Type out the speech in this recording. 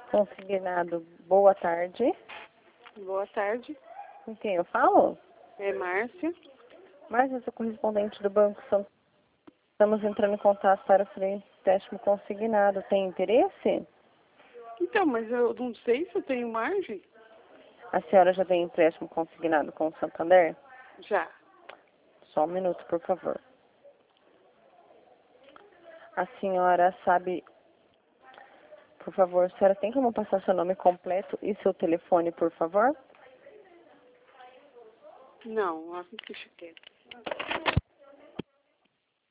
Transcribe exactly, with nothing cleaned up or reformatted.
Consignado, boa tarde. Boa tarde, Com quem eu falo? é Márcia. Mas eu sou correspondente do Banco São Estamos entrando em contato para o empréstimo consignado. Tem interesse? Então, mas eu não sei se eu tenho margem. A senhora já tem empréstimo consignado com o Santander? Já. Só um minuto, por favor. A senhora sabe... Por favor, a senhora tem como passar seu nome completo e seu telefone, por favor? Não, deixa quieto.